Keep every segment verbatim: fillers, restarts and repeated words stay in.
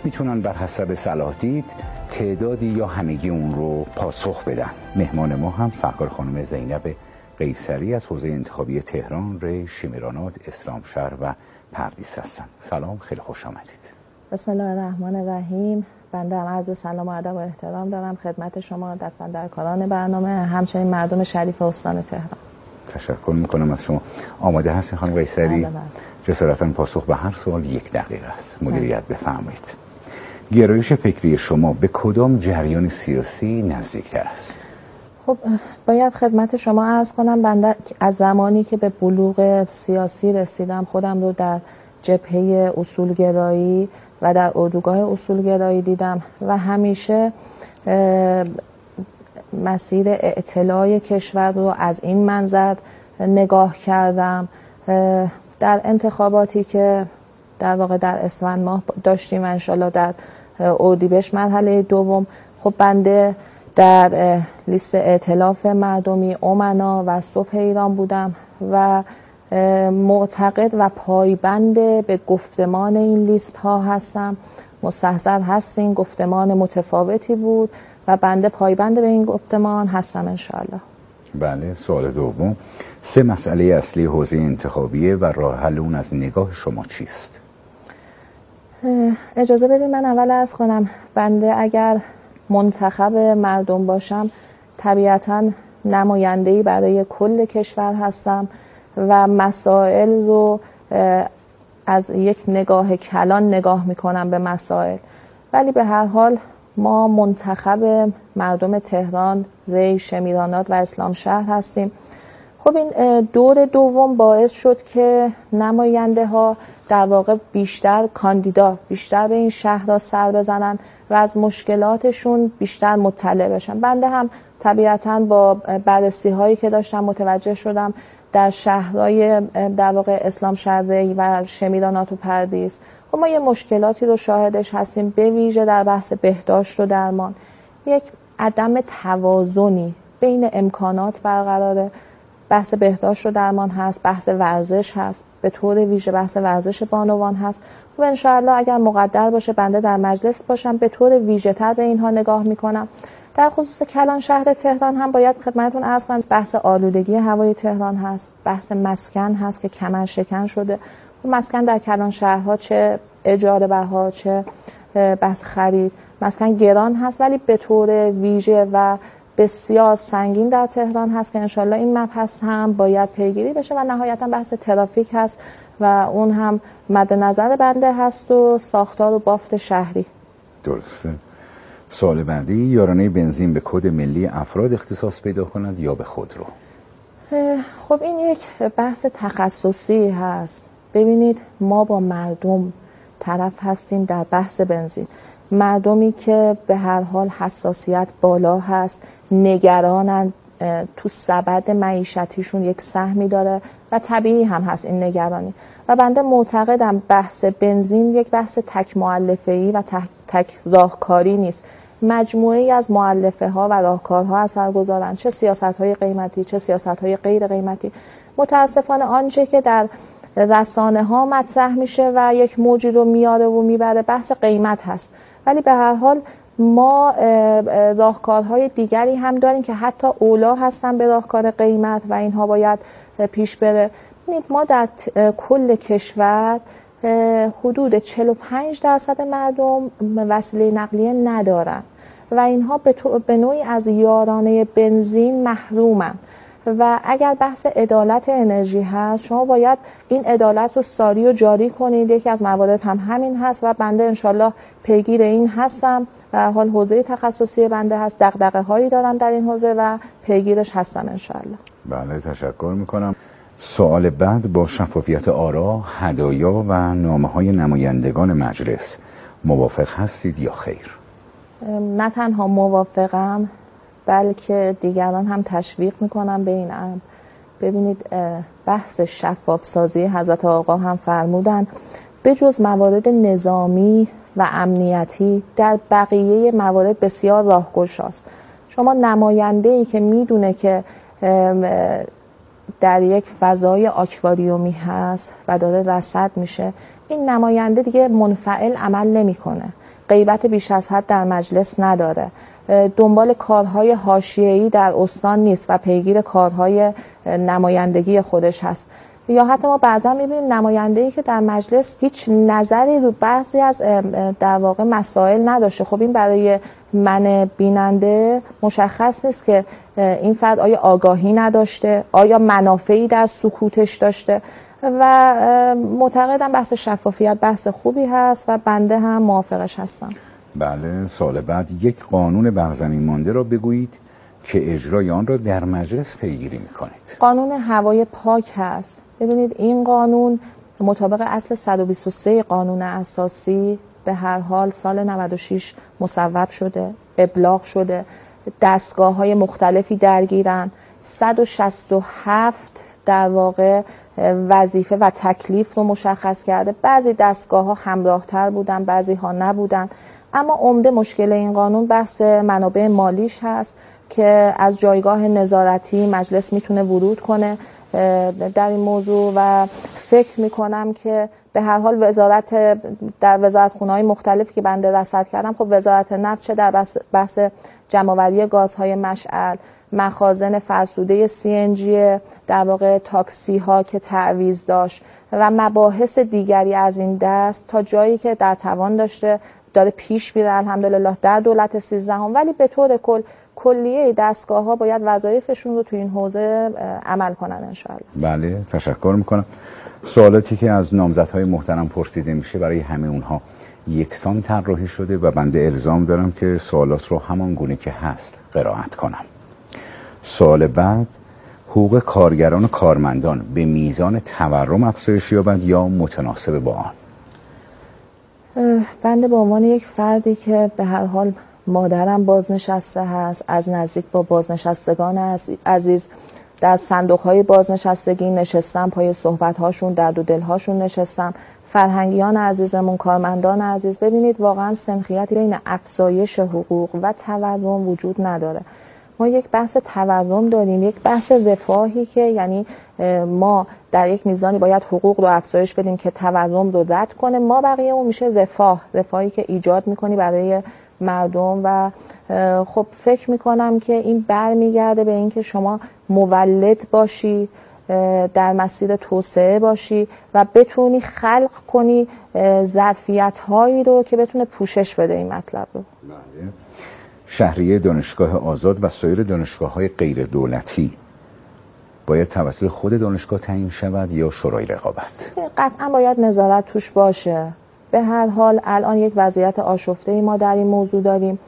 میتونن بر حسب صلاح دید تعدادی یا همگی اون رو پاسخ بدن. مهمان ما هم سرکار خانم زینب قیصری از حوزه انتخابی تهران، ری، شمیرانات، اسلامشهر و پردیس هستن. سلام، خیلی خوش آمدید. بسم الله الرحمن الرحیم. بنده هم عرض سلام و ادب و احترام دارم خدمت شما دستاندرکاران برنامه، همچنین مردم شریف استان تهران. تشکر میکنم از شما. آماده هستین خانم قیصری؟ جسارتاً پاسخ به هر سوال یک دقیقه است. مدیریت بفرمایید. گرایش فکری شما به کدام جریان سیاسی نزدیکتر است؟ خب باید خدمت شما عرض کنم بنده از زمانی که به بلوغ سیاسی رسیدم خودم رو در جبهه اصولگرایی و در اردوگاه اصولگرایی دیدم و همیشه مسیر اعتلاع کشور رو از این منظر نگاه کردم. در انتخاباتی که در واقع در اسفند ماه داشتیم و انشالله در اردیبهشت مرحله دوم، خب بنده در لیست ائتلاف مردمی امنا و صبح ایران بودم و معتقد و پایبند به گفتمان این لیست ها هستم. مستحضر هستیم گفتمان متفاوتی بود و بنده پایبند به این گفتمان هستم انشاءالله. بله، سوال دوم، سه مسئله اصلی حوزه انتخابیه و راه حل اون از نگاه شما چیست؟ اجازه بدید من اول عرض کنم بنده اگر منتخب مردم باشم طبیعتاً نماینده‌ای برای کل کشور هستم و مسائل رو از یک نگاه کلان نگاه میکنم به مسائل، ولی به هر حال ما منتخب مردم تهران، ری، شمیرانات و اسلامشهر هستیم. خب این دور دوم باعث شد که نماینده ها در واقع بیشتر کاندیدا بیشتر به این شهرها سر بزنن و از مشکلاتشون بیشتر مطلع بشن. بنده هم طبیعتاً با بررسی هایی که داشتم متوجه شدم در شهرهای در واقع اسلامشهر و شمیرانات و پردیس خب ما یه مشکلاتی رو شاهدش هستیم، به ویژه در بحث بهداشت و درمان. یک عدم توازنی بین امکانات برقراره. بحث بهداشت و درمان هست، بحث ورزش هست، به طور ویژه بحث ورزش بانوان هست. و انشاءالله اگر مقدر باشه بنده در مجلس باشم به طور ویژه تر به اینها نگاه میکنم. در خصوص کلان شهر تهران هم باید خدمتتون عرض کنم بحث آلودگی هوای تهران هست، بحث مسکن هست که کمر شکن شده. و مسکن در کلان شهرها چه اجاره بها چه بحث خرید مسکن گران هست، ولی به طور ویژه و بسیار سنگین در تهران هست که انشالله این مبحث هم باید پیگیری بشه. و نهایتا بحث ترافیک هست و اون هم مد نظر بنده هست و ساختار و بافت شهری. درسته. سوال بعدی، یارانه بنزین به کد ملی افراد اختصاص پیدا کند یا به خودرو؟ خب این یک بحث تخصصی هست. ببینید ما با مردم طرف هستیم در بحث بنزین، مردمی که به هر حال حساسیت بالا هست، نگرانن، تو سبد معیشتیشون یک سهمی داره و طبیعی هم هست این نگرانی. و بنده معتقدم بحث بنزین یک بحث تک مؤلفه‌ای و تک, تک راهکاری نیست. مجموعه‌ای از مؤلفه ها و راهکارها اثر گذارن، چه سیاست‌های قیمتی چه سیاست‌های غیر قیمتی. متاسفانه آنچه که در رسانه ها مطرح میشه و یک موجی رو میاره و میبره بحث قیمت هست، ولی به هر حال ما راهکارهای دیگری هم داریم که حتی اولا هستن به راهکار قیمت و اینها باید پیش بره. ما در کل کشور حدود چهل و پنج درصد مردم وسیله نقلیه ندارن و اینها به نوعی از یارانه بنزین محرومن. و اگر بحث عدالت انرژی هست شما باید این عدالت رو ساری و جاری کنید. یکی از موارد هم همین هست و بنده انشالله پیگیر این هستم و حال حوزه تخصصی بنده هست، دغدغه هایی دارم در این حوزه و پیگیرش هستم انشالله. بله، تشکر میکنم. سوال بعد، با شفافیت آرا، هدایا و نامه های نمایندگان مجلس موافق هستید یا خیر؟ نه تنها موافقم بلکه دیگران هم تشویق میکنم به این امر. ببینید بحث شفاف سازی حضرت آقا هم فرمودن به جز موارد نظامی و امنیتی در بقیه موارد بسیار راهگشاست. شما نماینده‌ای که میدونه که در یک فضای آکواریومی هست و داره رصد میشه، این نماینده دیگه منفعل عمل نمیکنه، غیبت بیش از حد در مجلس نداره، دنبال کارهای حاشیه‌ای در استان نیست و پیگیر کارهای نمایندگی خودش هست. یا حتی ما بعضا میبینیم نماینده‌ای که در مجلس هیچ نظری رو بعضی از در واقع مسائل نداشته. خب این برای من بیننده مشخص نیست که این فرد آیا آگاهی نداشته، آیا منافعی در سکوتش داشته، و معتقدم بحث شفافیت بحث خوبی هست و بنده هم موافقش هستم. بله، سال بعد یک قانون برزمین مانده را بگویید که اجرای آن را در مجلس پیگیری میکنید. قانون هوای پاک هست. ببینید این قانون مطابق اصل صد و بیست و سه قانون اساسی به هر حال سال نود و شش مصوب شده، ابلاغ شده، دستگاه های مختلفی درگیرن، صد و شصت و هفت در واقع وظیفه و تکلیف رو مشخص کرده. بعضی دستگاه ها همراه تر بودن، بعضی ها نبودن، اما عمده مشکل این قانون بحث منابع مالیش هست که از جایگاه نظارتی مجلس میتونه ورود کنه در این موضوع و فکر میکنم که به هر حال وزارت در وزارتخونه‌های مختلفی که بنده رصد کردم، خب وزارت نفت چه در بحث, بحث جمع‌آوری گازهای مشعل، مخازن فرسوده سی ان جی در واقع تاکسی ها که تعویض داشت و مباحث دیگری از این دست تا جایی که در توان داشته داره پیش میره الحمدلله در دولت سیزدهم، ولی به طور کل کلیه دستگاه ها باید وظایفشون رو تو این حوزه عمل کنن انشاءالله. بله، تشکر میکنم. سوالاتی که از نامزدهای محترم پرسیده میشه برای همه اونها یکسان طراحی شده و بنده الزام دارم که سوالات رو همان گونه که هست قرائت کنم. سوال بعد: حقوق کارگران و کارمندان به میزان تورم افزایش یابد یا متناسب با آن؟ بنده به عنوان یک فردی که به هر حال مادرم بازنشسته هست، از نزدیک با بازنشستگان عزیز در صندوق‌های بازنشستگی نشستم، پای صحبت‌هاشون درد و دل‌هاشون نشستم، فرهنگیان عزیزمون، کارمندان عزیز، ببینید واقعا سنخیتی بین افزایش حقوق و تورم وجود نداره. ما یک بحث تورم داریم، یک بحث رفاهی که یعنی ما در یک میزانی باید حقوق رو افزایش بدیم که تورم رو رد کنه، ما بقیه اون میشه رفاه، رفاهی که ایجاد میکنی برای مردم. و خب فکر میکنم که این برمیگرده به اینکه شما مولد باشی، در مسیر توسعه باشی و بتونی خلق کنی ظرفیت هایی رو که بتونه پوشش بده این مطلب رو. بله. شهریه دانشگاه آزاد و سایر دانشگاه‌های غیر دولتی باید توسط خود دانشگاه تعیین شود یا شورای رقابت؟ قطعا باید نظارت توش باشه. به هر حال الان یک وضعیت آشفته ما در این موضوع داریم.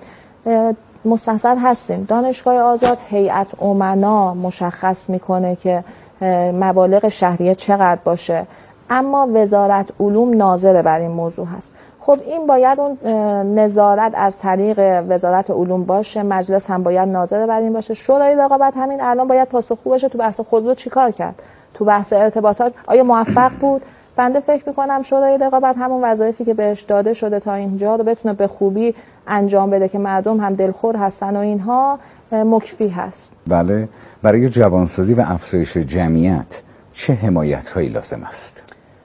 مستصل هستیم. دانشگاه آزاد هیئت امنا مشخص میکنه که مبالغ شهریه چقدر باشه، اما وزارت علوم ناظر بر این موضوع هست. خب این باید اون نظارت از طریق وزارت علوم باشه، مجلس هم باید ناظر بر این باشه، شورای رقابت همین الان باید پاسخگو باشه تو بحث خودرو چیکار کرد، تو بحث ارتباطات آیا موفق بود. بنده فکر میکنم شورای رقابت همون وظایفی که بهش داده شده تا اینجا رو بتونه به خوبی انجام بده که مردم هم دلخور هستن و اینها مکفی هست. بله. برای جوانسازی و افزایش جمعیت چه حمایت‌هایی لازم است؟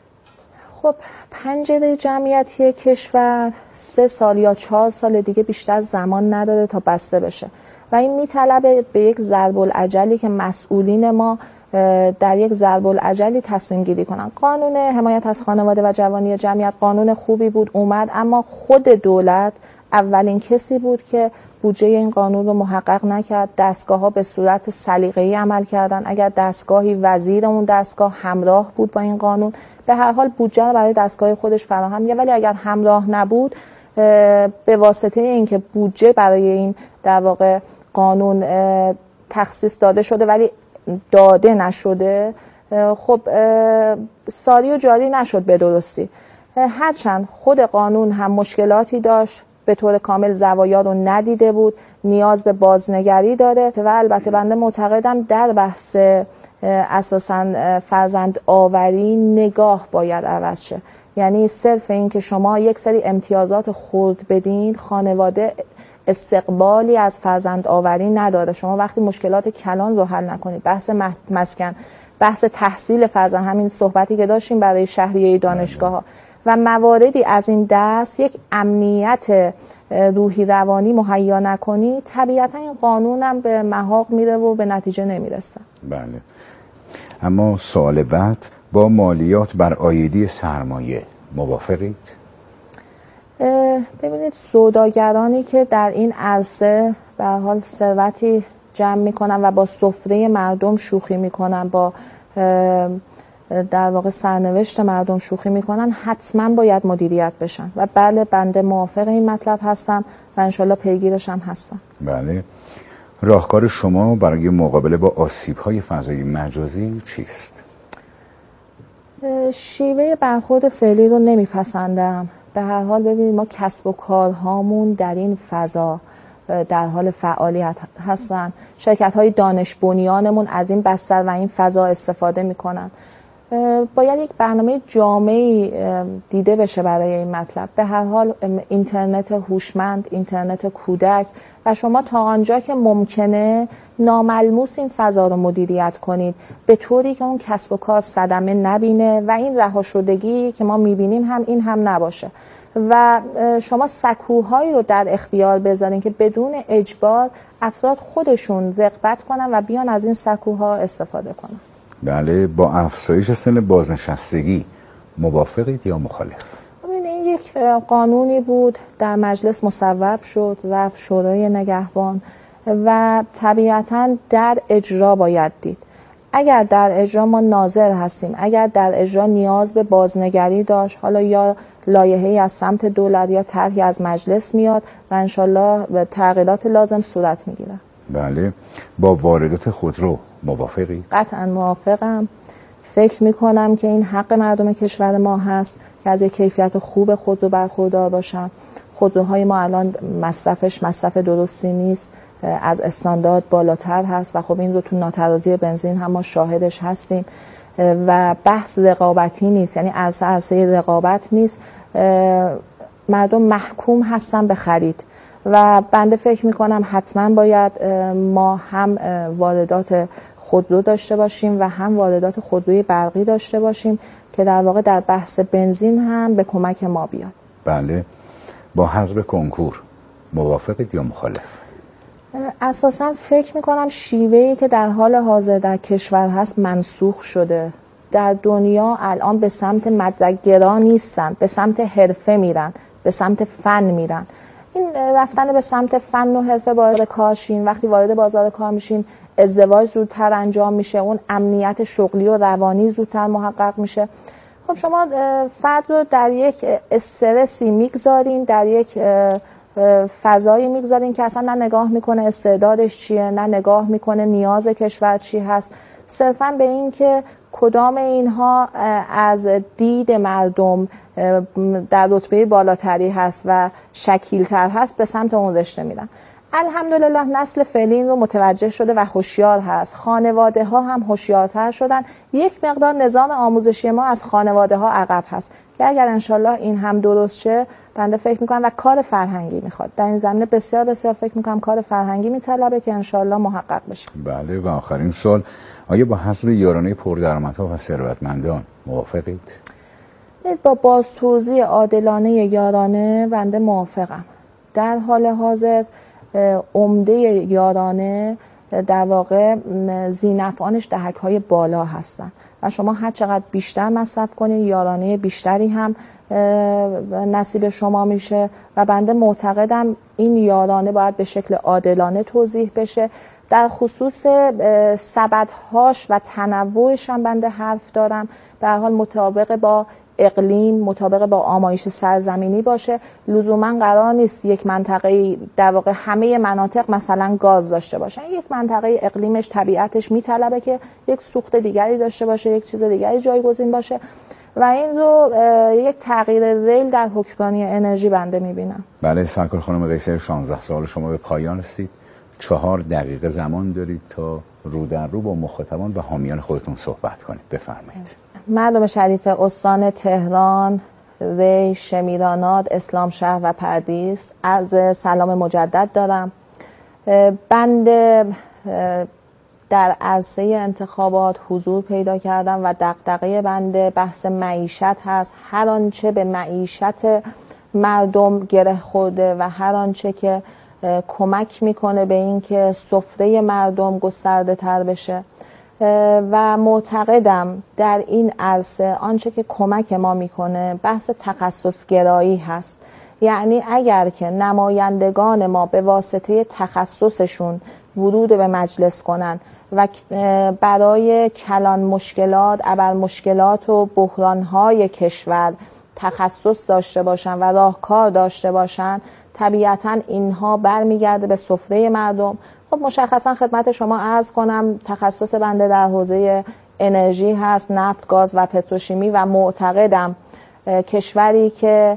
خب پنجره جمعیتی کشور سه سال یا چهار سال دیگه بیشتر زمان نداره تا بسته بشه و این میطلبه به یک ضرب العجلی که مسئولین ما در یک ضرب العجلی تصمیم گیری کنن. قانون حمایت از خانواده و جوانی جمعیت قانون خوبی بود اومد، اما خود دولت اولین کسی بود که بودجه این قانون رو محقق نکرد. دستگاه ها به صورت سلیقه‌ای عمل کردن. اگر دستگاهی وزیر اون دستگاه همراه بود با این قانون، به هر حال بودجه رو برای دستگاه خودش فراهم می‌کرد، ولی اگر همراه نبود به واسطه اینکه بودجه برای این در واقع قانون تخصیص داده شده ولی داده نشده، خب ساری و جاری نشد به درستی. هرچند خود قانون هم مشکلاتی داشت، به طور کامل زوایا رو ندیده بود، نیاز به بازنگری داره و البته بنده معتقدم در بحث اساساً فرزند آوری نگاه باید عوض شه. یعنی صرف این که شما یک سری امتیازات خرد بدین، خانواده استقبالی از فرزند آوری نداره. شما وقتی مشکلات کلان رو حل نکنید، بحث مسکن، بحث تحصیل فرزند، همین صحبتی که داشتیم برای شهریه دانشگاه ها، و مواردی از این دست یک امنیت روحی روانی مهیا نکنی، طبیعتا این قانونم به محاق میره و به نتیجه نمیرسه. بله. اما سوال بعد، با مالیات بر عایدی سرمایه موافقید؟ ببینید، سوداگرانی که در این عرصه به هر حال ثروتی جمع میکنن و با سفره مردم شوخی میکنن، با در واقع سرنوشت مردم شوخی میکنن، حتما باید مدیریت بشن و بله، بنده موافق این مطلب هستم و انشالله پیگیرش هم هستم. بله. راهکار شما برای مقابله با آسیب‌های فضای مجازی چیست؟ شیوه برخورد فعلی رو نمیپسندم. به هر حال ببینید، ما کسب و کارهامون در این فضا در حال فعالیت هستن. شرکت‌های دانش بنیانمون از این بستر و این فضا استفاده میکنن. باید یک برنامه جامعی دیده بشه برای این مطلب. به هر حال اینترنت هوشمند، اینترنت کودک و شما تا آنجا که ممکنه ناملموس این فضا رو مدیریت کنید به طوری که اون کسب و کار صدمه نبینه و این رها شدگی که ما میبینیم هم این هم نباشه و شما سکوهایی رو در اختیار بذارین که بدون اجبار افراد خودشون رغبت کنن و بیان از این سکوها استفاده کنن. بله. با افزایش سن بازنشستگی موافقید یا مخالف؟ ببینید، این یک قانونی بود، در مجلس مصوب شد، رفت شورای نگهبان و طبیعتاً در اجرا باید دید. اگر در اجرا ما ناظر هستیم، اگر در اجرا نیاز به بازنگری داشت، حالا یا لایحه‌ای از سمت دولت یا طرحی از مجلس میاد و انشالله به تغییرات لازم صورت میگیره. بله. با واردات خودرو موافقی؟ قطعا موافقم. فکر میکنم که این حق مردم کشور ما هست که از یک کیفیت خوب خودرو برخوردار باشن. خودروهای ما الان مصرفش مصرف درستی نیست، از استاندارد بالاتر هست و خب این رو تو ناترازی بنزین هم ما شاهدش هستیم و بحث رقابتی نیست، یعنی از عرصه رقابت نیست. مردم محکوم هستن به خرید و بنده فکر میکنم حتما باید ما هم واردات خودرو داشته باشیم و هم واردات خودروی برقی داشته باشیم که در واقع در بحث بنزین هم به کمک ما بیاد. بله. با حذف کنکور موافقید یا مخالف؟ اساسا فکر میکنم شیوهی که در حال حاضر در کشور هست منسوخ شده. در دنیا الان به سمت مدرک‌گرا نیستن، به سمت حرفه میرن، به سمت فن میرن. این رفتن به سمت فن و حرفه وارد کار شین، وقتی وارد بازار کار میشین ازدواج زودتر انجام میشه، اون امنیت شغلی و روانی زودتر محقق میشه. خب شما فرد رو در یک استرسی میگذارین، در یک فضایی میگذارین که اصلا نه نگاه میکنه استعدادش چیه، نه نگاه میکنه نیاز کشور چی هست، صرفا به این که کدام اینها از دید مردم در رتبه بالاتری هست و شکیلتر هست به سمت اون رشته میرن. الحمدلله نسل فعلی رو متوجه شده و هوشیار هست. خانواده ها هم هوشیارتر شدن. یک مقدار نظام آموزشی ما از خانواده ها عقب هست که اگر انشالله این هم درست شه، بنده فکر میکنم و کار فرهنگی میخواد در این زمینه، بسیار بسیار فکر میکنم کار فرهنگی میطلبه که انشالله محقق بشه. بله. و آخرین سوال، آیا با حذف یارانه پردرآمدها و ثروتمندان موافقید؟ با باز توزیع عادلانه یارانه بنده موافقم. در حال حاضر عمده یارانه در واقع ذی‌نفعانش دهک‌های بالا هستن و شما هر چقدر بیشتر مصرف کنید یارانه بیشتری هم نصیب شما میشه و بنده معتقدم این یارانه باید به شکل عادلانه توزیع بشه. در خصوص سبدهاش و تنوعش هم بنده حرف دارم، به هر حال مطابق با اقلیم، مطابق با آمایش سرزمینی باشه. لزوما قرار نیست یک منطقه در واقع همه مناطق مثلا گاز داشته باشن. یک منطقه اقلیمش، طبیعتش میطلبه که یک سوخت دیگری داشته باشه، یک چیز دیگری جایگزین باشه و این رو یک تغییر ریل در حکمرانی انرژی بنده میبینم. بله. سرکار خانم قیصری، شانزده سال شما به پایان رسید. چهار دقیقه زمان دارید تا رو در رو با مخاطبان و حامیان خودتون صحبت کنید. بفرمایید. مردم شریف استان تهران، ری، شمیرانات، اسلام شهر و پردیس، عرض سلام مجدد دارم. بنده در عرصه انتخابات حضور پیدا کردم و دغدغه بنده بحث معیشت هست. هر آنچه به معیشت مردم گره خورده و هر آنچه که کمک میکنه به این که سفره مردم گسترده تر بشه و معتقدم در این عرصه آنچه که کمک ما میکنه بحث تخصص گرایی هست. یعنی اگر که نمایندگان ما به واسطه تخصصشون ورود به مجلس کنن و برای کلان مشکلات، ابر مشکلات و بحرانهای کشور تخصص داشته باشن و راهکار داشته باشن، طبیعتاً اینها برمیگرده به سفره مردم. خب مشخصا خدمت شما عرض کنم تخصص بنده در حوزه انرژی هست، نفت، گاز و پتروشیمی و معتقدم کشوری که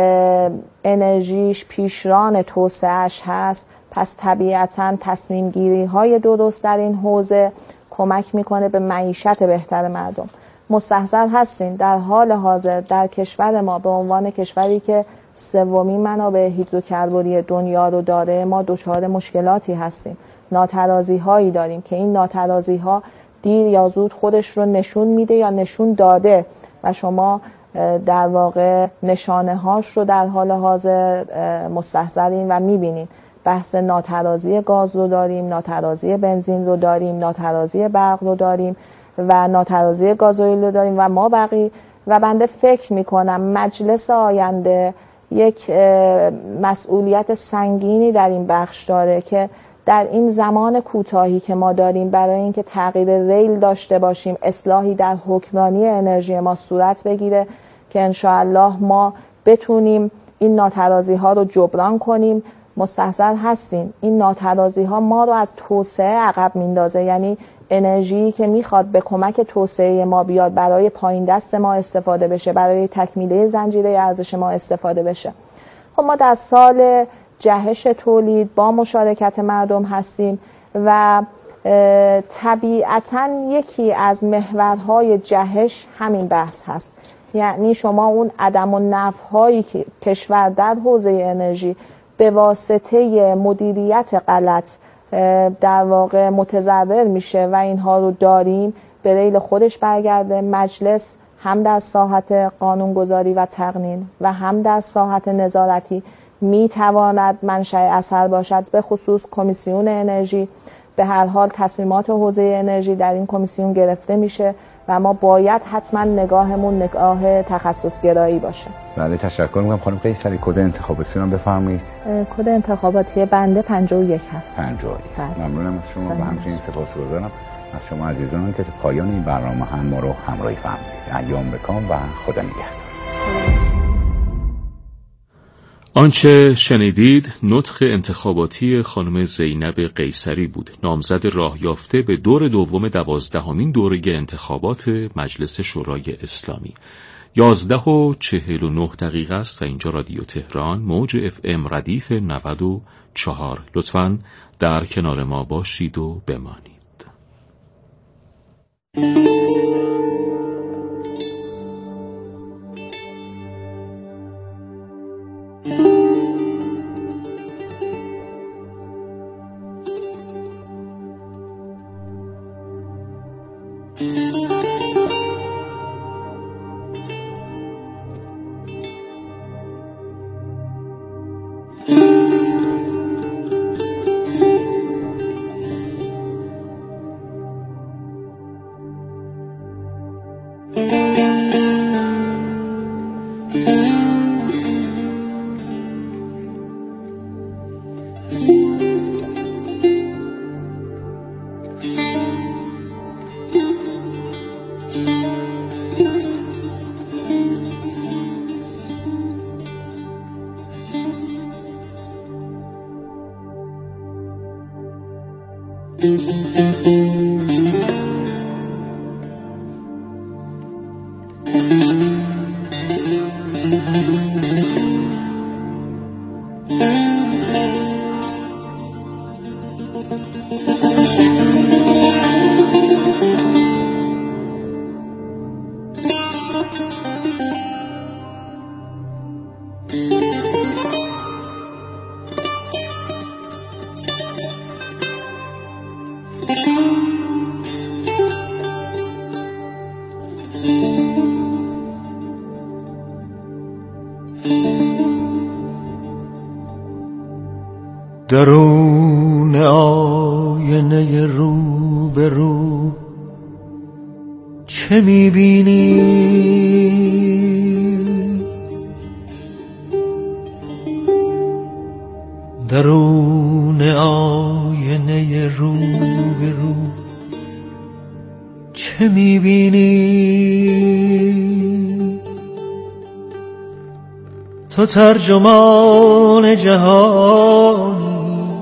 انرژیش پیشران توسعه‌اش هست پس طبیعتاً تصمیم گیری های درست در این حوزه کمک میکنه به معیشت بهتر مردم. مستحضر هستین در حال حاضر در کشور ما به عنوان کشوری که سومین منابع هیدروکربنی دنیا رو داره ما دچار مشکلاتی هستیم، ناترازی هایی داریم که این ناترازی ها دیر یا زود خودش رو نشون میده یا نشون داده و شما در واقع نشانه هاش رو در حال حاضر مستحضرین و میبینین. بحث ناترازی گاز رو داریم، ناترازی بنزین رو داریم، ناترازی برق رو داریم و ناترازی گازوئیل رو داریم و ما بقی. و بنده فکر میکنم مجلس آینده یک مسئولیت سنگینی در این بخش داره که در این زمان کوتاهی که ما داریم برای اینکه تغییر ریل داشته باشیم، اصلاحی در حکمرانی انرژی ما صورت بگیره که انشاءالله ما بتونیم این ناترازی ها رو جبران کنیم. مستحضر هستین این ناترازی ها ما رو از توسعه عقب میندازه، یعنی انرژی که میخواد به کمک توسعه ما بیاد برای پایین دست ما استفاده بشه، برای تکمیله زنجیره ارزش ما استفاده بشه. خب ما در سال جهش تولید با مشارکت مردم هستیم و طبیعتاً یکی از محورهای جهش همین بحث هست. یعنی شما اون عدم النفع‌هایی که کشور در حوزه انرژی به واسطه مدیریت غلط در واقع متضرر میشه و اینها رو داریم به ریل خودش برگرده. مجلس هم در ساحت قانونگذاری و تقنین و هم در ساحت نظارتی میتواند منشأ اثر باشد، به خصوص کمیسیون انرژی. به هر حال تصمیمات حوزه انرژی در این کمیسیون گرفته میشه و ما باید حتما نگاهمون نگاه تخصص گرایی باشه. بله تشکر میکنم خانم قیصری. کد انتخاباتی رو بفرمایید. کد انتخاباتی بنده پنجاه و یک هست. پنجاه و یک. ممنونم از شما و همچنین سپاسگزارم از شما عزیزان که تا پایان این برنامه هم ما رو همراهی فرمودید. ایام بکام و خدا نگهدار. آنچه شنیدید نطق انتخاباتی خانم زینب قیصری بود، نامزد راه یافته به دور دوم دوازدهمین دوره انتخابات مجلس شورای اسلامی. یازده و چهل و نه دقیقه است و اینجا رادیو تهران موج اف ام ردیف نود و چهار. لطفاً در کنار ما باشید و بمانید. Thank you. درون آینه رو به رو چه میبینی؟ درون آینه رو به رو چه میبینی؟ تو ترجمان جهانی،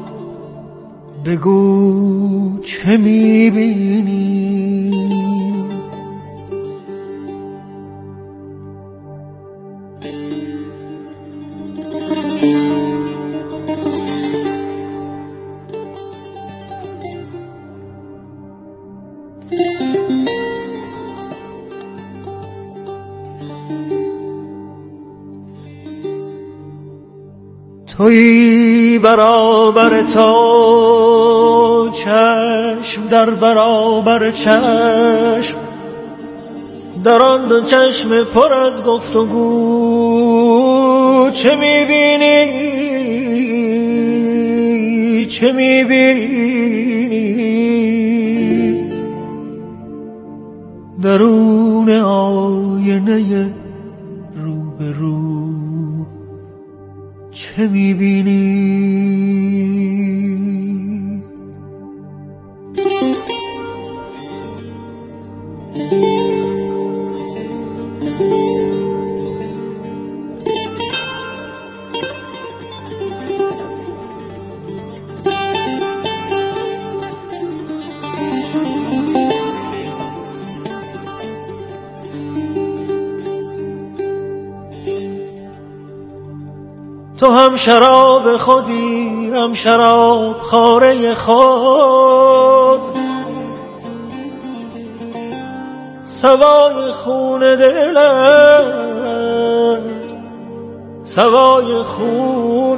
بگو چه میبینی؟ تویی برابر تا چشم در برابر چشم، در آن دو چشم پر از گفتگو چه میبینی؟ چه میبینی؟ درون آینه رو به رو چه میبینی؟ تو هم شراب خودی، هم شراب خواره خود، سوای خون دلت، سوای خون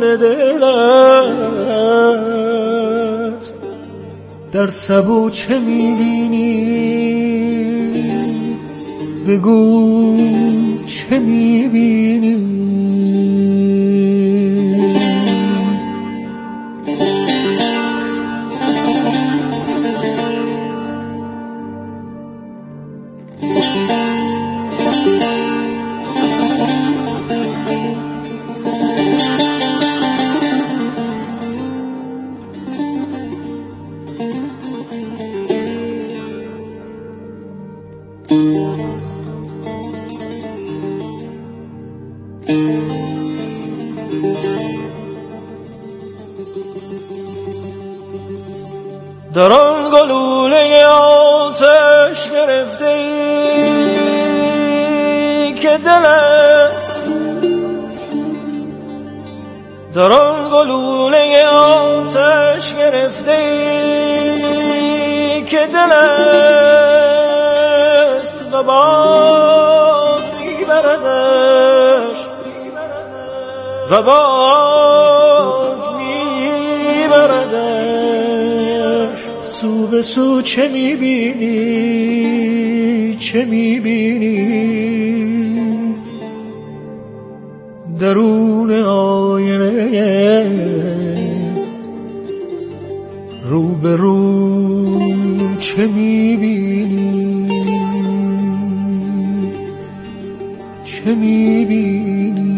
دلت در سبو چه میبینی؟ بگو چه میبینی؟ در آن گلوله آتش گرفته ای که دلت، در آن گلوله آتش گرفته ای که دلت و باد میبردش، و باد میبردش سو به سو چه میبینی؟ چه میبینی؟ درون آینه رو به رو چه میبینی؟ چه میبینی؟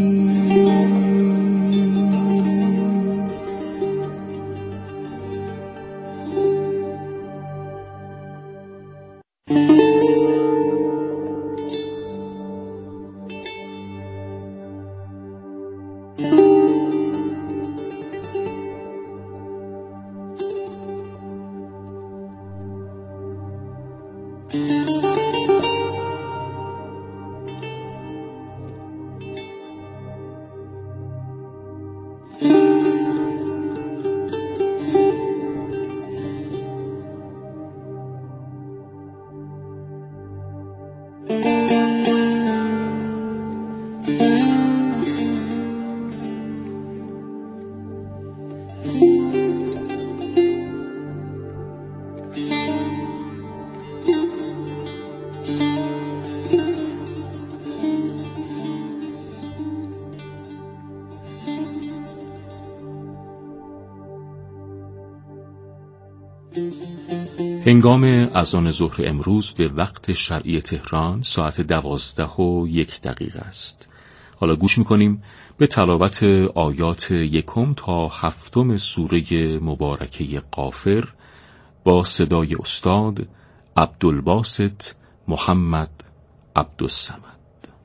هنگام اذان ظهر امروز به وقت شرعی تهران ساعت دوازده و یک دقیقه است. حالا گوش میکنیم به تلاوت آیات یکم تا هفتم سوره مبارکه غافر با صدای استاد عبدالباسط محمد عبدالصمد.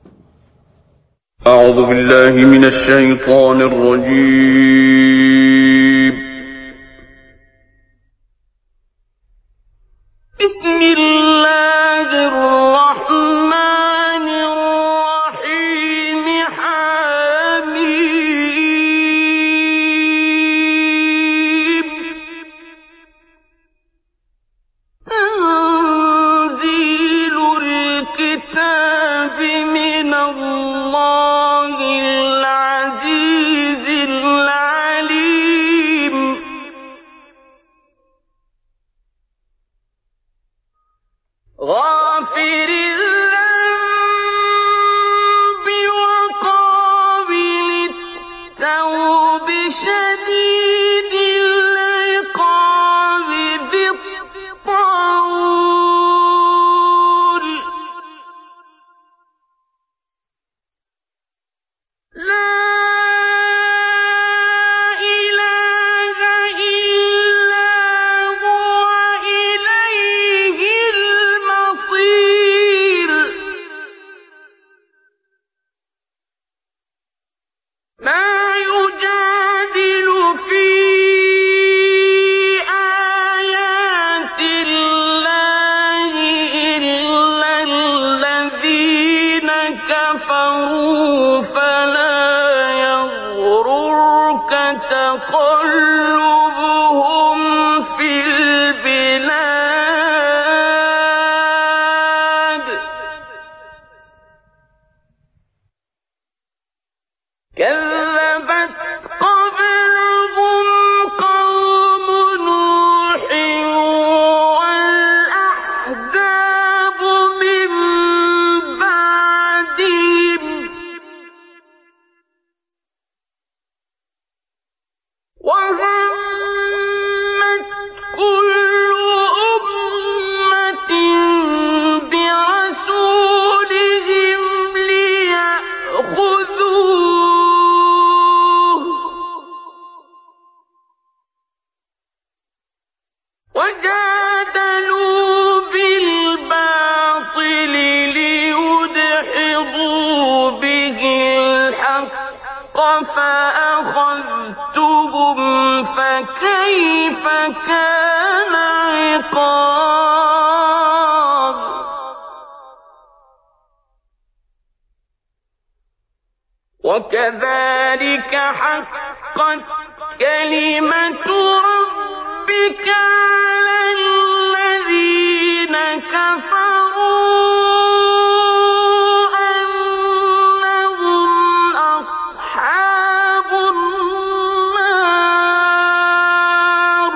اعوذ بالله من الشیطان الرجیم. بسم الله الرحمن الرحیم. حمیم. تنزیل الكتاب من الله العزیز العلیم. غافر الذنب وقابل التوب شديد العقاب ذي الطول. لا إله إلا هو إليه المصير. ما يجادل في آيات الله إلا الذين كفروا فلا يغررك تقلبهم في البلاد. كذبت قبلهم قوم نوح والأحزاب من بعدهم. وهمت كل أمة برسولهم ليأخذوه وجادلوا بالباطل ليدحضوا به الحق فأخذتهم فكيف كان عقاب. وكذلك حقت كلمة ربك على الذين كفروا أنهم أصحاب النار.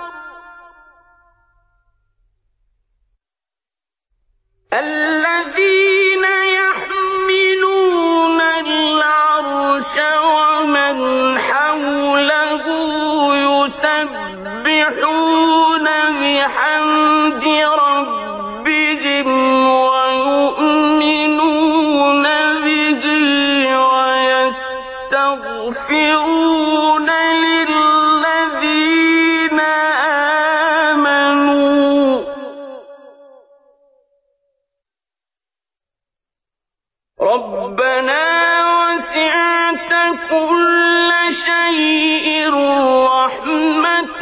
الذين يحملون العرش ومن حوله يسبحون بحمد ربهم ويؤمنون به ويستغفرون للذين آمنوا. ربنا وسعت كل شيء رحمة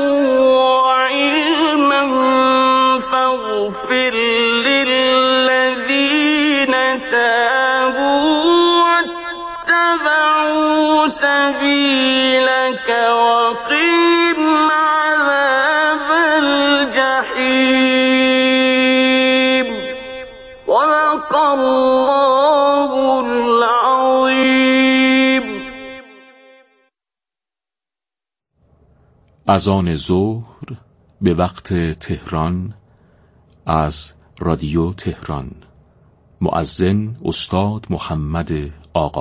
وعلما فاغفر للذين تابوا واتبعوا سبيلك وقهم عذاب الجحيم. صدق الله العظيم. اذان ظهر به وقت تهران از رادیو تهران. مؤذن استاد محمد آقا.